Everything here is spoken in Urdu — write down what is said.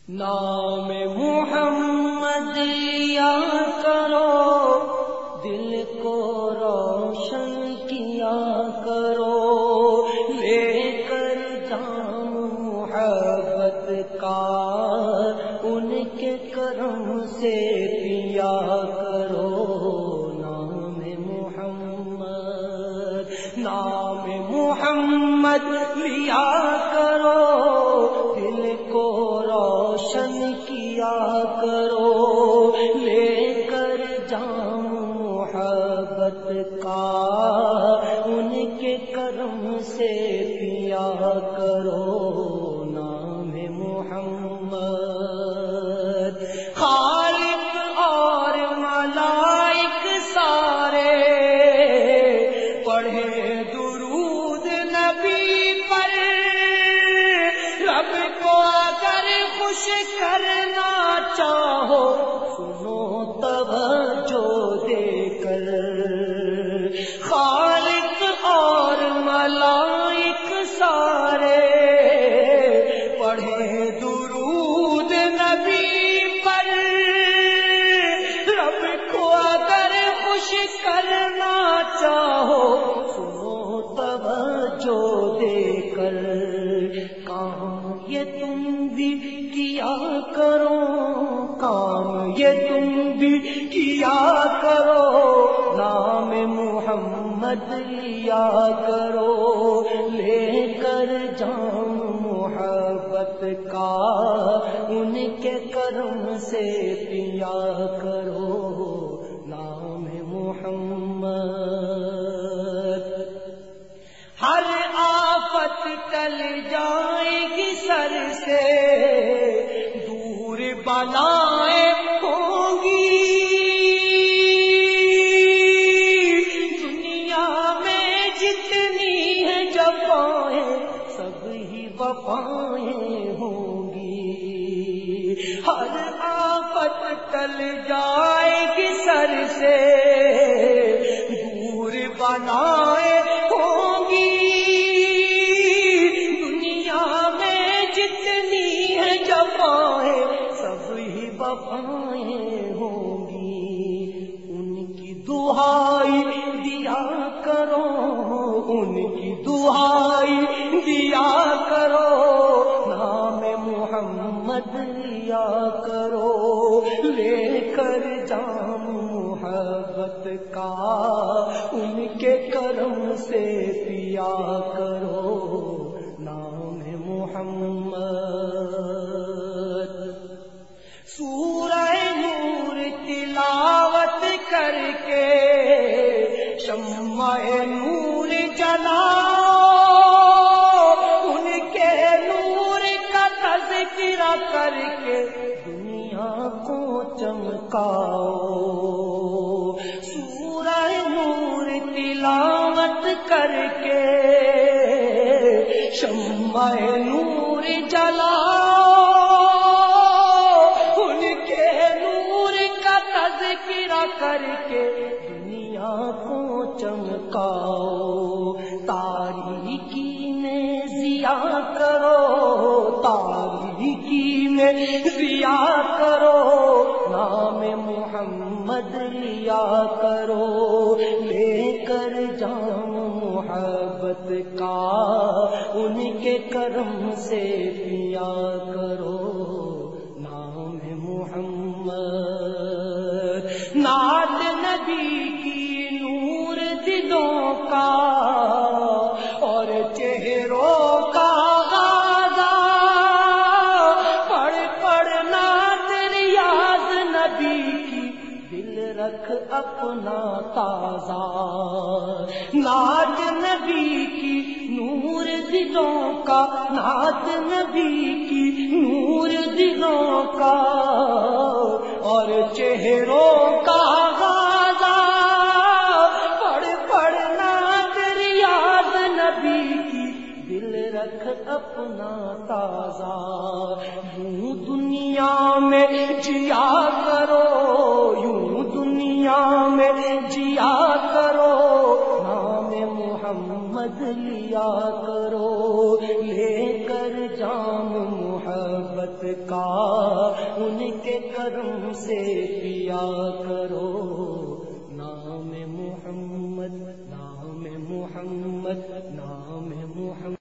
نام محمد لیا کرو، دل کو روشن کیا کرو، لے کر جام محبت کا ان کے کرم سے پیا کرو۔ نام محمد لیا کرو، دل کو روشن کیا کرو، لے کر جام محبت کا ان کے کرم سے پیا کرو۔ نام محمد خالق اور ملائک سارے پڑھے درود نبی پر، رب کو اگر خوش کرنا چاہو سنو توجہ دے کر۔ خالق اور ملائک سارے پڑھے درود نبی پر، رب کو اگر خوش کرنا چاہو سنو توجہ دے کر۔ کام یہ تم بھی کیا کرو، کام یہ تم بھی کیا کرو، نام محمد لیا کرو، لے کر جام محبت کا ان کے کرم سے پیا کرو۔ نام محمد ہر آفت ٹل جائے گی سر سے، دور بلائیں ہوں گی، دنیا میں جتنی ہیں جفائیں سب ہی وفائیں ہوں گی۔ ہر آفت ٹل جائے گی سر سے، دور بلائیں ہوں گی، دنیا میں جتنی ہیں جفائیں سب ہی وفائیں ہوں گی۔ ان کی دعائی دیا کرو، ان کی دعائی دیا کرو، نام محمد لیا کرو، لے کر جام محبت کا ان کے کرم سے پیا کرو۔ نام محمد سورہ نور تلاوت کر کے شمع نور جلاؤ، ان کے نور کا تذکرہ کر کے دنیا کو چمکاؤ۔ سورہ نور تلاوت کر کے شمع نور جلاؤ، ان کے نور کا تذکرہ کر کے دنیا کو چمکاؤ۔ تاریکی میں ضیا کرو، تاریکی میں ضیا کرو، نام محمد لیا کرو، لے کر جام محبت کا ان کے کرم سے پیا کرو۔ نام محمد نعت نبی کی نور دلوں کا اور چہروں کا غازہ، پڑھ پڑھ نعت ریاض نبی کی دل رکھ اپنا تازہ۔ نعت نبی کی نور دلوں کا، نعت نبی کی نور دلوں کا اور چہروں کا غازہ، پڑھ پڑھ نعت ریاض نبی کی دل رکھ اپنا تازہ۔ یوں دنیا میں جیا کرو، یوں دنیا میں جیا کرو، نام محمد لیا کرو، لے کر جام محبت کا ان کے کرم سے پیا کرو. نام محمد، نام محمد، نام محمد.